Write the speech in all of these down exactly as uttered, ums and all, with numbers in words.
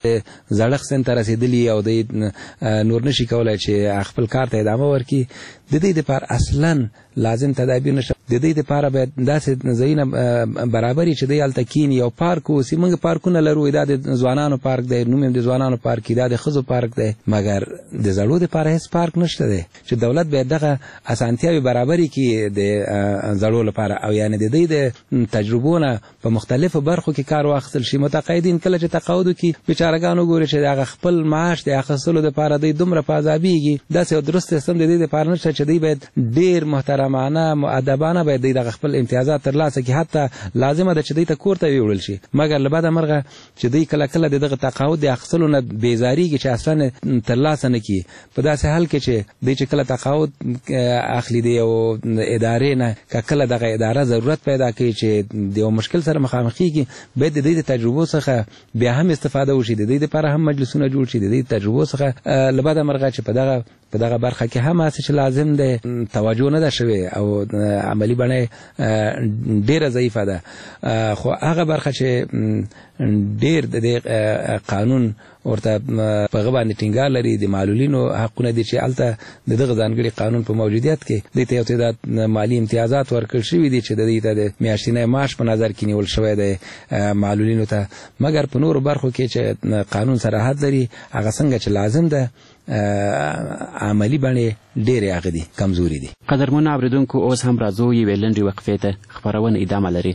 زړښت سن ته رسېدلي او د نور نشي کولای چې خپل کار ته ادامه ورکړي، د دې دپاره اصلا لازم تدابیر نشته. د دې دپاره باید داسې ځایونه برابري چې دی هلته کیني، یو پارک اوسي. موږ پارکونه لرو، دا د ځوانانو پارک دی، نوم یې د ځوانانو پارک دی، دا د ښځو پارک دی، مګر د زړو دپاره هېڅ پارک نشته دی چې دولت باید دغه اسانتیاوې برابري کړي د زړو لپاره، او یعنې د دوی د تجربو نه په مختلفو برخو کې کار واخیستل شي. متقاعدین کله چې تقاعد وکړي بیچارهګان وګوري چې د هغه خپل معاش د اخیستلو دپاره دوی دومره په عذابېږي. داسې یو درست سیستم د دې دپاره نشته چې دوی باید ډېر محترمانه مؤدبانه باید دوی دغه خپل امتیازات ترلاسه کړي. حتی لازمه ده چې دوی ته کور ته ویوړل شي، مګر له بده مرغه چې دوی کله کله د دغه تقاعد د اخیستلو نه بېزارېږي چې اصلا ترلاسه نه کړي. په داسې حال کې چې دوی چې کله تقاعد اخلي د یو ادارې نه، که کله دغه اداره ضرورت پیدا کوي چې د یو مشکل سره مخامخېږي، باید د دوی د تجربو څخه بیا هم استفاده وشي، د دوی دپاره هم مجلسونه جوړ شي، د دوی تجربو څخه له بده مرغه چې په دغه په دغه برخه کې هم هسې چې لازم دی توجه نه ده شوې او عملي بڼه ډېره ضعیفه ده. خو هغه برخه چې ډېر د دې قانون ورته په هغه باندې ټینګار لري، د معلولینو حقونه دي چې هلته د دغه ځانګړي قانون په موجودیت کې دوی ته یو تعداد مالي امتیازات ورکړل شوي دي چې د دوی ته د میاشتنی معاش په نظر کې نیول شوی دی معلولینو ته. مګر په نورو برخو کې چې قانون صراحت لري، هغه څنګه چې لازم ده عملي بڼې ډېرې هغه دي کمزوري دي. قدرمنو اورېدونکو، اوس هم راځو یوې لنډې وقفې ته. خپرونه ادامه لري.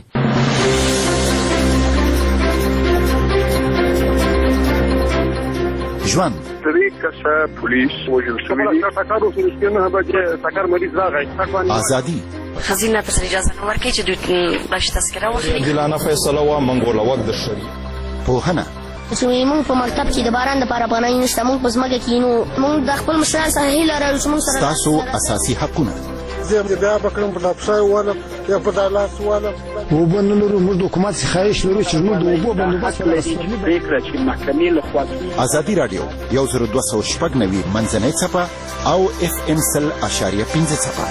ژوند درې کسه پولیس وژل شوي دي. ټکر وشو چې نه بجې ټکر مریض راغی. ازادي خزینه ته اجازه نه ورکړي چې دوی باش تذکره واخلي. عادلانه فیصله وه منګوله وک د شری. پوهنه موږ په مکتب کې د باران دپاره پناه نشته، موږ په ځمکه کې نو موږ د خپل مشران څخه هیله لرو چې موږ سره ستاسو اساسي حقونه. زه بیا به کړم په ډاکټر والم یا په دالاس والم. اوبه نه لرو، موږ د حکومت څخه خواهش لرو چې موږ د اوبو بندوبست پرېکړه چې محکمې لخوا. ازادي راډیو یو زر دوه سوه شپږ نوي منځنۍ څپه او اف ام سل اشاریه پنځه څپه.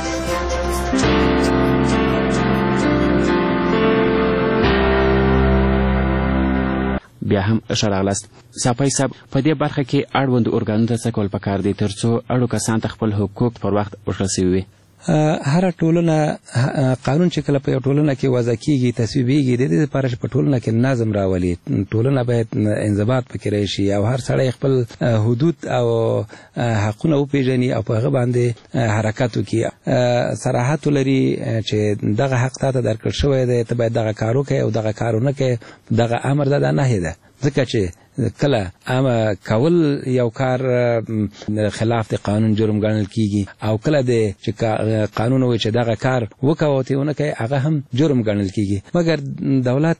بیا هم ښه راغلاست. صافی صاحب، په دې برخه کې اړوندو ارګانونو ته څه کول پکار دی تر څو اړو کسانو ته خپل حقوق پر وخت ورسوي وي؟ هر ټولنه قانون چې کله په یو ټولنه کې وضع کیږي، تصویبېږي، د دې لپاره چې په ټولنه کې نظم راولي، ټولنه باید انضباط پکې راشي او هر سړی خپل حدود او حقونه وپېژني او په هغه باندې حرکت وکړي. صراحت ولري چې دغه حق تا ته درکړل شوی دی، ته باید دغه کار وکړې او دغه کار ونه کړې. دغه امر ده، دا نهي ده، ځکه چې کله اما کول یو کار خلاف د قانون جرم ګڼل کیږي او کله د چې قانون وایي چې دغه کار وکوه ته ونه کوي، هغه هم جرم ګڼل کیږي. مګر دولت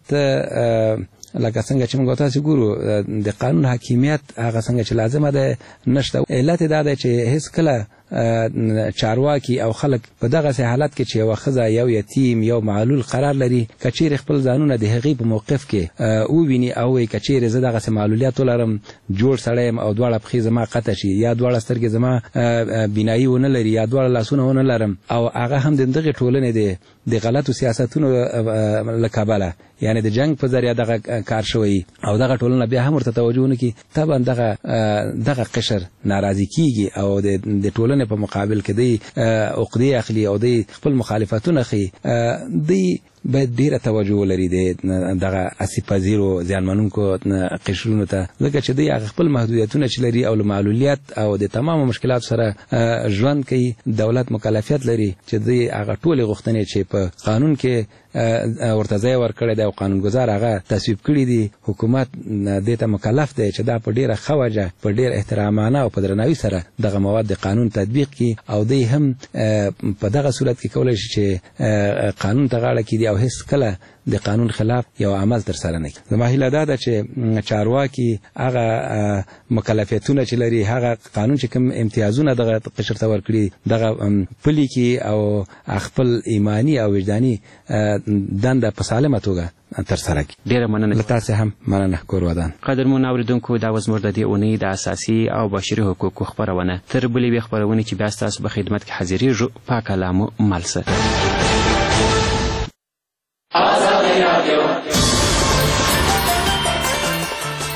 لکه څنګه چې موږ تاسو ګورو د قانون حاکمیت هغه څنګه چې لازمه ده نشته. علت دا ده چې هیڅ کله چارواکي او خلک په دغه سه حالت کې چې یو ښځه یو یتیم یو معلول قرار لري، کچیر خپل ځانونه د هغې په موقف کې او ویني او وایي کچیر زه دغه سه معلولیت ولرم، جوړ سړی یم او دواړه پښې زما قطع شي یا دواړه سترګې زما بینایي ونه لري یا دواړه لاسونه ونه لرم، او هغه هم د دغې ټولنې د د غلطو سیاستونو له کبله، یعنی د جنگ په ذریعه دغه کار شوی او دغه ټولنه بیا هم ورته توجه ونه کړي، طبعا دغه دغه قشر ناراضي کیږي او د ټولنې په مقابل کې دی عقدې اخلي او دی خپل مخالفتونه ښیي. دی باید ډیره توجه ولري دغه اسې پذیرو زیانمنونکو قشرونو ته، ځکه چې دوی هغه خپل محدودیتونه چې لري او له معلولیت او د تمامو مشکلاتو سره ژوند کوي. دولت مکلفیت لري چې دوی هغه ټولې غوښتنې چې په قانون کې ورته ځای ورکړی دی او قانونګذار هغه تصویب کړي دي، حکومت دې ته مکلف دی چې دا په ډیره ښه وجه په ډیر احترامانه او په درناوي سره دغه مواد د قانون تطبیق کړي او دوی هم په دغه صورت کې کولی شي چې قانون ته غاړه کړي او هیڅ کله د قانون خلاف یو عمل تر سره نه کړي. زما هیله دا ده چې چارواکي هغه مکلفیتونه چې لري، هغه قانون چې کوم امتیازونه دغه قشر ته ورکړي، دغه پلي کړي او خپل ایمانی او وجداني دنده په سالمه توګه تر سره کړي. ډیره مننه. له تاسې هم مننه. کور ودان. قدرمنو اورېدونکو، دا وه زموږ د دې اونۍ د اساسي او بشري حقوقو خپرونه. تر بلې یوې خپرونې چې بیا ستاسو په خدمت کې حاضرېږو، پاک الله مو مل شه.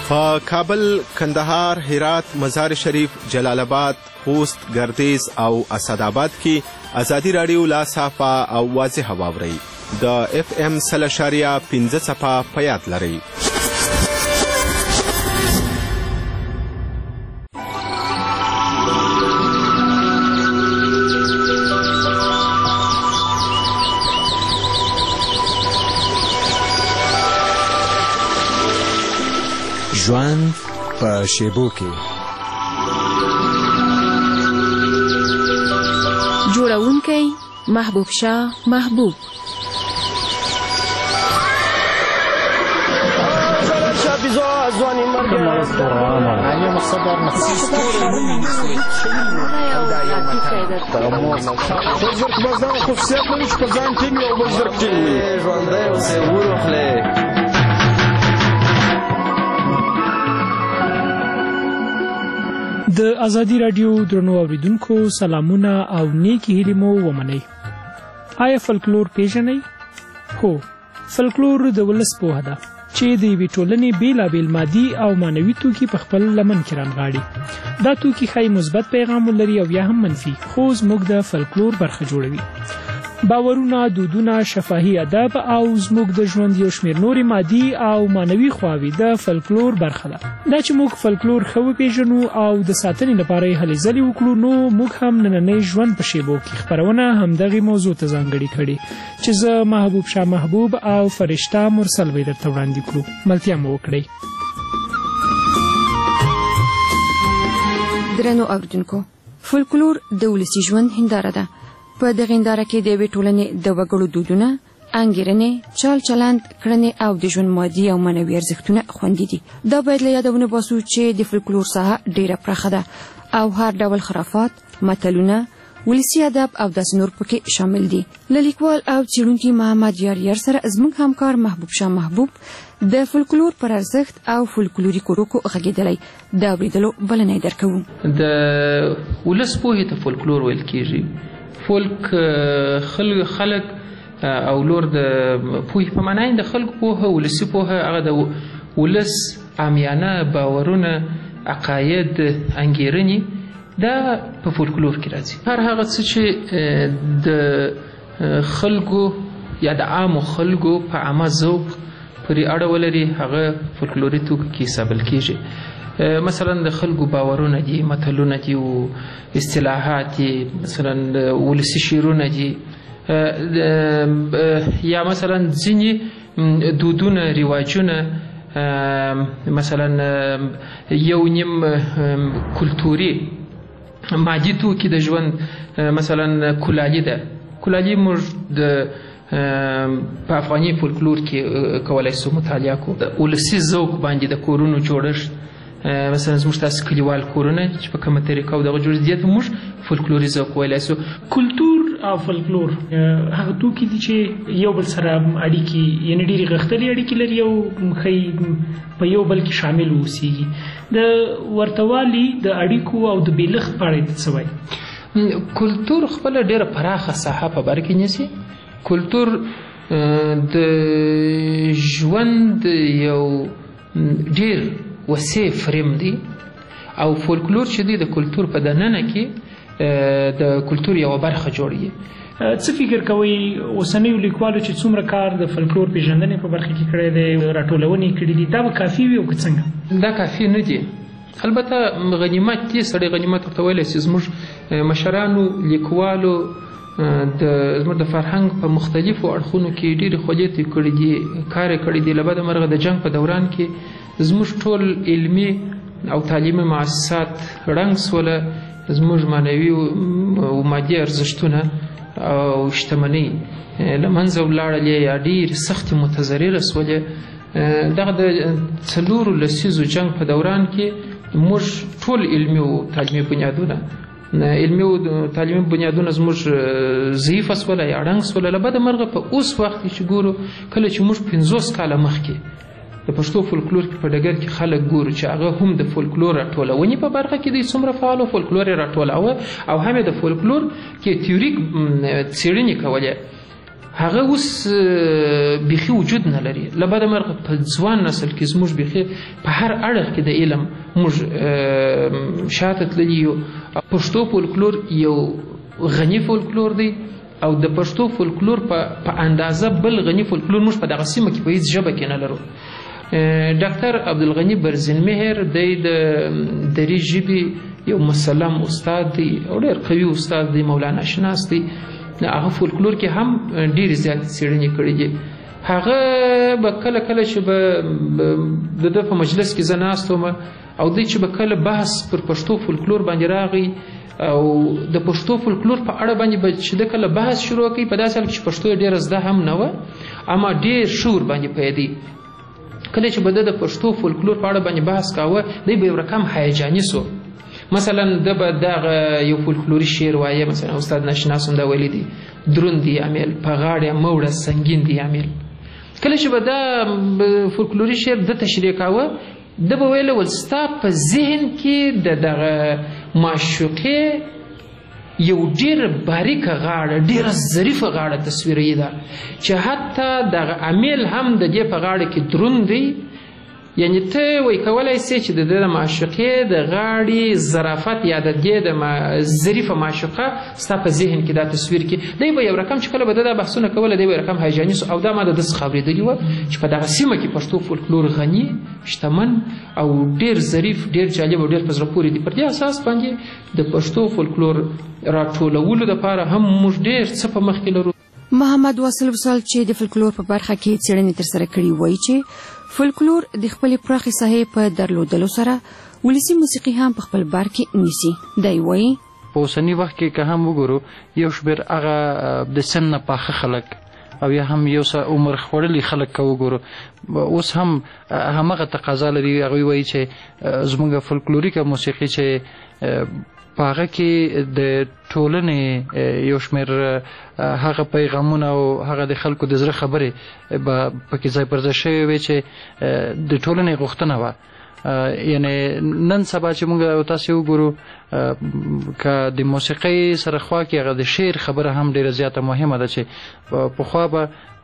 په کابل، کندهار، هرات، مزار شریف، جلال آباد، خوست، ګردیز او اسداباد کې ازادي راډیو لا صافه او واضحه واورئ. د اف ام سل اشاریه پنځه څپه په یاد لرئ. ژوند په شیبو کې جوړونکی محبوب شاه محبوب د ازادي راډیو درنو اوریدونکو سلامونه او نیکی هیلې مو ومنئ. آیا فلکلور پیژنئ؟ هو، فلکلور د ولس پوهه ده چې د یوې ټولنې بیلابیل مادي او معنوي توکي په خپل لمن کې رانغاړي. دا توکي ښایي مثبت پیغام ولري او یا هم منفي، خو زموږ د فلکلور برخه جوړوي. باورونه، دودونه، شفاهي ادب او زموږ د ژوند یو شمېر نورې مادي او معنوي خواوې د فلکلور برخه ده. دا چې موږ فلکلور ښه وپېژنو او د ساتنې لپاره یې هلې ځلې وکړو، نو موږ هم نننۍ ژوند په شیبو کې خپرونه همدغې موضوع ته ځانګړې کړې چې زه محبوب شاه محبوب او فرشته مرسل به درته وړاندې کړو. ملتیا مو وکړئ. درنو اوریدونکو، فلکلور د ولسي ژوند هنداره ده. په دغه هنداره کې د یوې ټولنې د وګړو دودونه، انګیرنې، چال چلند، کړنې او د ژوند مادي او معنوي ارزښتونه خوندي دي. دا باید له یاده ونباسو چې د فلکلور ساحه ډیره پراخه ده او هر ډول خرافات، متلونه، ولسي ادب او داسې نور پکې شامل دي. له لیکوال او څېړونکي محمد یاریار سره زموږ همکار محبوب شاه محبوب د فلکلور پر ارزښت او فلکلوري کوروکو غږېدلی د اورېدلو بلنه درکوو. د ولس پوهې ته فلکلور ویل کېږي. فولک خلق خلق او لور د پوهې په معنی د خلکو پوهه، ولسي پوهه، هغه د ولس عامیانه باورونه، عقاید، انګیرنې، دا په فولکلور کې راځي. هر هغه څه چې د خلکو یا د عامو خلکو په عامه ذوق پورې اړه ولري، هغه فولکلوري توکي کې حسابل کېږي. مثلا د خلکو باورونه دي، متلونه دي او اصطلاحات دي، مثلا ولسي شعرونه دي، یا مثلا ځینې دودونه، رواجونه، مثلا یو نیم کلتوري مادي توکي د ژوند، مثلا کلالي ده. کلالي موږ د په افغاني فولکلور کې کولی شو مطالعه کړو. ولسي ذوق باندې د کورونو جوړښت، مثلا زموږ تاسو کلیوال کورونه چې په کومه طریقه او دغه جوړ دي ته موږ فولکلوري ذوق ویلی شو. کلتور او فولکلور هغه توکي دي چې یو بل سره اړیکې، یعنې ډېرې غښتلې اړیکې لري او ښایي په یو بل کې شامل اوسېږي. د ورتهوالي د اړیکو او د بېلښت په اړه یې څه وایي؟ کلتور خپله ډېره پراخه ساحه په بر کې نیسي. کلتور د ژوند یو ډېر وسیع فریم دی او فولکلور چې دی د کلتور په دننه کې د کلتور یوه برخه جوړوي. څه فکر کوئ اوسنیو لیکوالو چې څومره کار د فولکلور پیژندنې په برخه کې کړی دی، راټولونې کړي دي، دا به کافي وي او که څنګه؟ دا کافي نه دي. البته غنیمت دی، سړی غنیمت ورته ویلی شي. زموږ مشرانو، لیکوالو د زموږ د فرهنګ په مختلفو اړخونو کې ډېرې خولې کړي دي، کار یې کړی دی. له بده مرغه د جنګ په دوران کې زموږ ټول علمي او تعلیمي مؤسسات ړنګ سوله، زموږ معنوي او مادي ارزښتونه او شتمنۍ له منځه ولاړلې یا ډېرې سختې متضرره سولې. دغه د څلورو لسیزو جنګ په دوران کې موږ ټول علمي او تعلیمي بنیادونه علمي او تعلیمي بنیادونه زموږ ضعیفه سوله یا ړنګ سوله. له بده مرغه په اوس وخت کې چې ګورو، کله چې موږ پنځوس کاله مخکې د پښتو فولکلور کې په ډګر کې خلک ګورو چې هغه هم د فولکلور راټولونې په برخه کې دی څومره فعال و، فولکلور یې راټولاوه او هم یې د فولکلور کې تیوریک څېړنې کولې. هغه اوس بیخي وجود نه لري. له بده مرغه په ځوان نسل کې زموږ بیخي په هر اړخ کې د علم موږ شاته تللي یو. پښتو فولکلور یو غني فولکلور دی او د پښتو فولکلور په اندازه بل غني فولکلور موږ په دغه سیمه کې په هیڅ ژبه کې نه لرو. ډاکټر عبدالغني برزنمهر دی د دري ژبې یو مسلم استاد دی او ډېر قوي استاد دی، مولانا شناس دی. هغه فولکلور کې هم ډېرې زیاتې څېړنې کړې دي. هغه به کله کله چې به د ده په مجلس کې زه ناست وم او دوی چې به کله بحث پر پښتو فولکلور باندې راغی او د پښتو فولکلور په اړه باندې به چې د کله بحث شروع کوي په داسې حال کې چې پښتو یې ډېره زده هم نه وه اما ډېر شور باندې پوهېدی. کله چې به د پښتو فولکلور په اړه باندې بحث کاوه دی به یو رقم هیجاني سو. مثلا د به دغه یو فولکلوري شعر وایه، مثلا استاد ناشناس هم دا ویلي دي: دروند دی امیل په غاړه موړه سنګین دی امیل. کله چې به دا فولکلوري شعر د تشریح کاوه د به ویله ول ستا په ذهن کې د دغه معشوقې یو ډېره باریکه غاړه، ډېره ظریفه غاړه تصویري ده چې حتی دغه امیل هم د دې په غاړه کې دروند دی. یعنی ته وایي کولی سې چې د ده د معشوقې د غاړې ظرافت یا د دې د ظریفه معشوقه ستا په ذهن کې دا تصویر کې. دی به یو رقم چې کله به ده دا بحثونه کوله دی به یو رقم هیجاني سو. او دا ما د ده څخه اورېدلي وه چې په دغه سیمه کې پښتو فولکلور غني، شتمن او ډېر ظریف، ډېر جالب او ډېر په زړه پورې دي. پر دې اساس باندې د پښتو فولکلور راټولولو دپاره هم موږ ډېر څه په مخ کې لرو. محمد واصل وصال چې د فولکلور په برخه کې څېړنې ترسره کړي وایي چې فولکلور د خپلې پراخې ساحې په درلودلو سره ولسي موسیقي هم په خپل بار کې نیسي. دی وایي په اوسني وخت کې که هم وګورو یو شمېر هغه د سن نه پاخه خلک او یا هم یو څه عمر خوړلي خلک که وګورو اوس هم همغه تقاضا لري. هغوی وایي چې زموږ فولکلوریکه موسیقي چې په هغه کې د ټولنې یو شمېر هغه پیغامونه او هغه د خلکو د زړه خبرې به پکې ځای پر ځای شوې وې چې د ټولنې غوښتنه وه. یعنی نن سبا چې موږ او تاسې وګورو که د موسیقۍ سره خوا کې هغه د شعر خبره هم ډېره زیاته مهمه ده چې پخوا به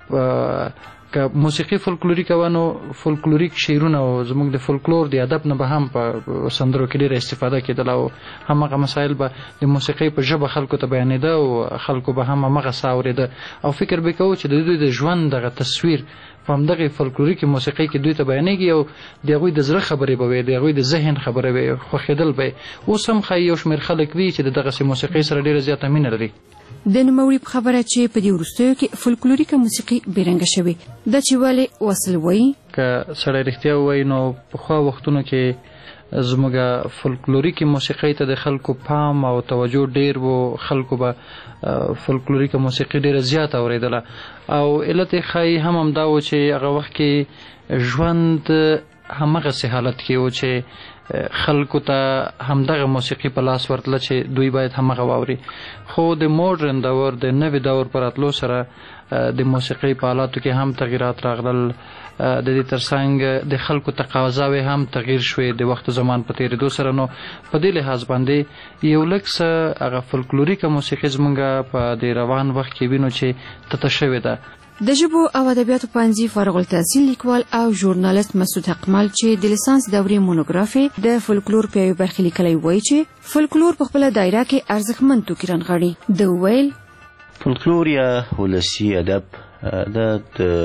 که موسیقي فولکلوریکه وه نو فولکلوریک شعرونه او زموږ د فولکلور د ادب نه به هم په سندرو کې ډېره استفاده کېدله او همغه مسایل به د موسیقۍ په ژبه خلکو ته بیانېده او خلکو به هم همغه څه اورېده او فکر به کوو چې د دوی د ژوند دغه تصویر په همدغې فولکلوریکې موسیقۍ کې دوی ته بیانېږي او د هغوی د زړه خبرې به وي، د هغوی د ذهن خبرې به وي، خوښېدل به یې. اوس هم ښایي یو شمېر خلک وي چې د دغسې موسیقۍ سره ډېره زیاته مینه لري. د نوموړي په خبره چې په دې وروستیو کې فولکلوریکه موسیقي بېرنګه شوې دا چې ولې واصل وایي که سړی رښتیا ووایي نو پخوا وختونو کې زموږ فولکلوریکې موسیقۍ ته د خلکو پام او توجه ډېر و. خلکو به فولکلوریکه موسیقي ډېره زیاته اورېدله او علت یې ښایي هم همدا و چې هغه وخت کې ژوند همغسې حالت کې و چې خلکو ته همدغه موسیقي په لاس ورتله چې دوی باید همغه واوري. خو د موډرن دور د نوي دور په راتلو سره د موسیقۍ په آلاتو کې هم تغیرات راغلل. د دې ترڅنګ د خلکو تقاضاوې هم تغییر شوې د وخت زمان په تېرېدو سره. نو په دې لحاظ باندې یو لږ څه هغه فولکلوریکه موسیقي زموږ په د روان وخت کې وینو چې تته شوې ده. د ژبو او ادبیاتو پوهنځي فارغ التحصیل لیکوال او ژورنالست مسعود حقمل چې د لیسانس دورې مونوګرافي د فولکلور په یوې برخې لیکلی وایي چې فولکلور په خپله دایره کې ارزښتمن توکي رانغاړي. د ویل فولکلور یا ولسي ادب د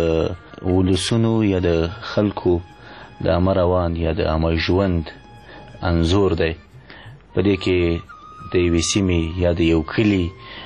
ولسونو یا د خلکو د عامه روان یا د عامه ژوند انځور دی. په دې کې د یوې سیمې یا د یو کلي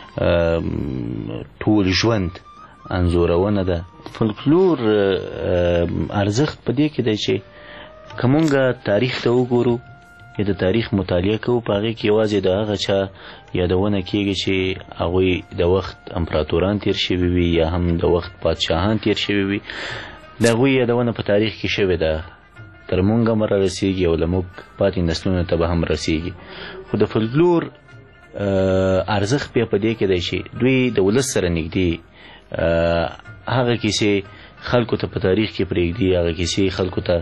ټول ژوند انځورونه ده. فولکلور ارزښت په دې کې دی چې که مونږ تاریخ ته وګورو یا د تاریخ مطالعه کوو په هغې کې یوازې د هغه چا یادونه کېږي چې هغوی د وخت امپراتوران تیر شوي وي یا هم د وخت پادشاهان تیر شوي وي. د هغوی یادونه په تاریخ کې شوې ده، تر مونږ هم را رسېږي او له موږ پاتې نسلونو ته به هم رسېږي. خو د فولکلور ارزښت بیا په دې کې دی چې دوی د ولس سره نږدې هغه کیسې خلکو ته په تاریخ کې پرېږدي، هغه کیسې خلکو ته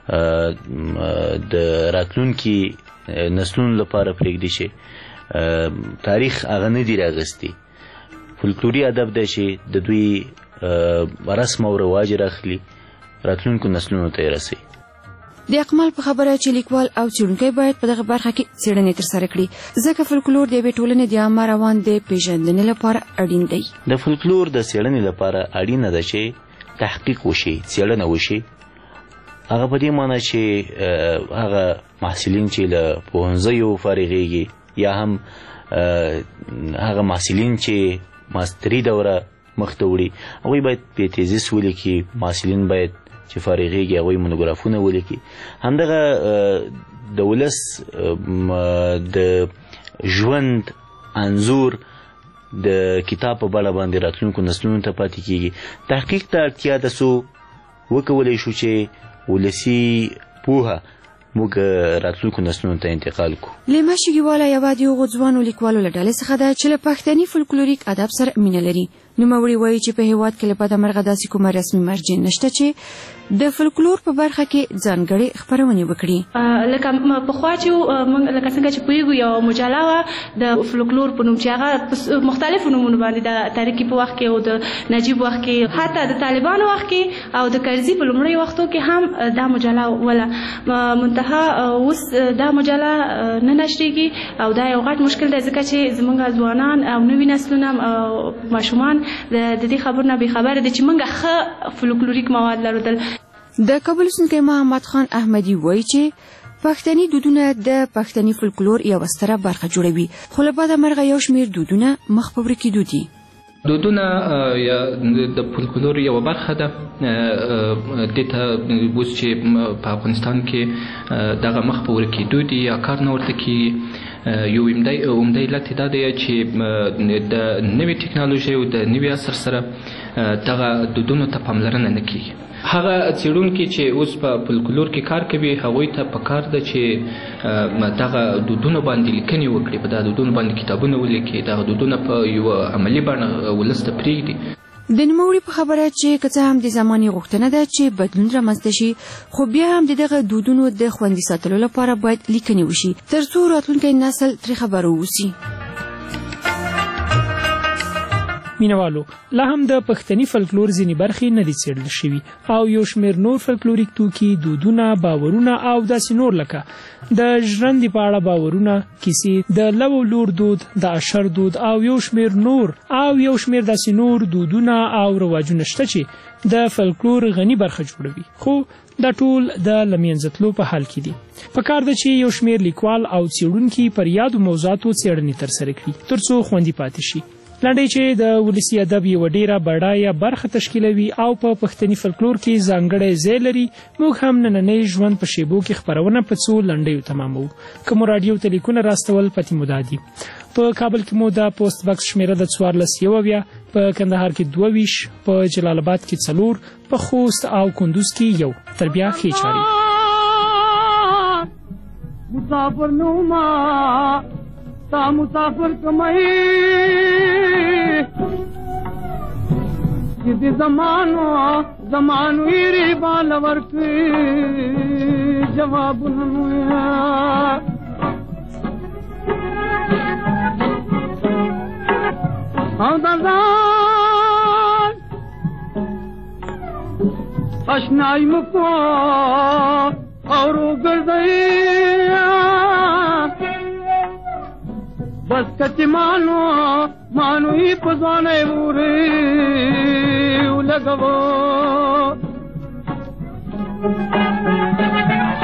د راتلونکي نسلونو لپاره پرېږدي چې تاریخ هغه نه دي راغستی. فولکلوري ادب دی چې د دوی رسم او رواج راخلي راتلونکو نسلونو ته یې رسوي. د اقمال په خبره چې لیکوال او څېړونکی باید په دغه برخه کې څېړنې ترسره کړي ځکه فولکلور د یوې ټولنې د عامه روان د پیژندنې لپاره اړین دی. د فولکلور د څېړنې لپاره اړینه ده چې تحقیق وشي، څېړنه وشي. هغه په دې معنی چې هغه محصلین چې له پوهنځیو فارغېږي یا هم هغه محصلین چې ماستري دوره مخته وړي هغوی باید په تیزیس ولیکي، محصلین باید چې فارغېږي هغوی مونوګرافونه ولیکي. همدغه د ولس د ژوند انځور د کتاب په بڼه باندې راتلونکو نسلونو ته پاتې کیږي. تحقیق ته اړتیا ده څو وکولی شو چې ولسي پوهه موږ راتلونکو نسلونو ته انتقال کړو. لیما شګیواله یوه د هغو ځوانو لیکوالو له ډلې څخه ده چې له پښتني فولکلوریک ادب سره مینه لري. نوموړي وایي چې په هېواد کې له بده مرغه داسې کومه رسمي مرجع نشته چې د فولکلور په برخه کې ځانګړې خپرونې وکړي. لکه پخوا چې موږ لکه څنګه چې پوهېږو یوه مجله وه د فولکلور په نوم چې هغه په مختلفو نومونو باندې د تاریکي په وخت کې او د نجیب وخت کې حتی د طالبانو وخت کې او د کرزي په لومړیو وختو کې هم دا مجله وله. منتها اوس دا مجله نه نشریږي او دا یو غټ مشکل دی ځکه چې زموږ ځوانان او نوي نسلونه ماشومان د دې خبرو نه بېخبره دي چې موږ ښه فولکلوریک مواد لرل. د کابل اوسېدونکی محمد خان احمدي وایي چې پښتني دودونه د پښتني فولکلور یوه ستره برخه جوړوي خو له بده مرغه یو شمېر دودونه مخ په ورکېدو دي. دودونه د فولکلور یوه برخه ده. دې ته اوس چې په افغانستان کې دغه مخ په ورکېدو دي یا کار نه ورته کېږي یو عمده علت دا دی چې د نوې ټکنالوژۍ او د نوي عصر سره دغه دودونو ته پاملرنه نه کېږي. هغه څېړونکي چې اوس په فولکلور کې کار کوي هغوی ته پکار ده چې دغه دودونو باندې لیکنې وکړي، په دغه دودونو باندې کتابونه ولیکي، دغه دودونه په یوه عملي بڼه ولس ته پرېږدي. د نوموړي په خبره چې که څه هم د زمانې غوښتنه ده چې بدلون رامنځته شي خو بیا هم د دغه دودونو د خوندي ساتلو لپاره باید لیکنې وشي تر څو راتلونکی نسل ترې خبر واوسي. مینوالو لا هم د پښتني فولکلور ځینې برخې نه دي څېړل شوي او یو شمېر نور فولکلوریک توکي، دودونه، باورونه او داسې نور لکه د ژرندې په اړه باورونه، کیسې، د لو لور دود، د اشر دود او یو شمېر نور او یو شمېر داسې نور دودونه او رواجونه شته چې د فولکلور غني برخه جوړوي خو دا ټول د له منځه تلو په حال کې دي. پکار ده چې یو شمېر لیکوال او څېړونکي پر یادو موضوعاتو څېړنې ترسره کړي تر څو خوندي پاتې شي. لنډۍ چې د ولسي ادب یوه ډېره بډایه برخه تشکیلوي او په پښتني فولکلور کې ځانګړی ځای لري. موږ هم نننی ژوند په شیبو کې خپرونه په څو لنډیو تماموو. که مو راډیو ته لیکونه راستول پتې مو دا دي: په کابل کې مو د پوسټ بکس شمېره د څوارلس یو اویا، په کندهار کې دوه ویشت، په جلال آباد کې څلور، په خوست او کندوز کې یو. تر بیا ښې چارې. مسافر نوما تا مسافر کمئی جدی زمانو زمانو ایری بالورک جواب نمویا او دازان اشنائی مکو اورو گردئی بس کچی مانو مانو ہی پزوانے بوری لگو